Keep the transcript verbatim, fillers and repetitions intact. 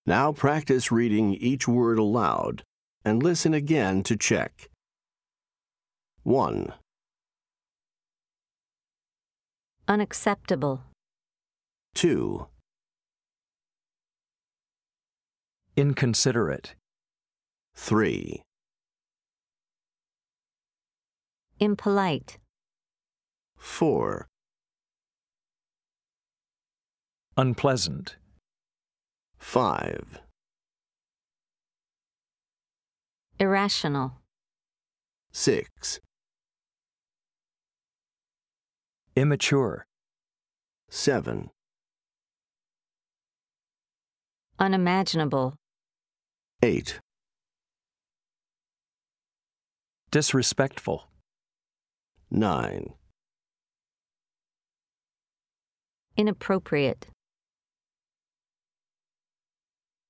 Now practice reading each word aloud and listen again to check. one. Unacceptable. two. Inconsiderate. three. Impolite. four. Unpleasant. five. Irrational. six. Immature. seven. Unimaginable. eight. Disrespectful. nine. Inappropriate.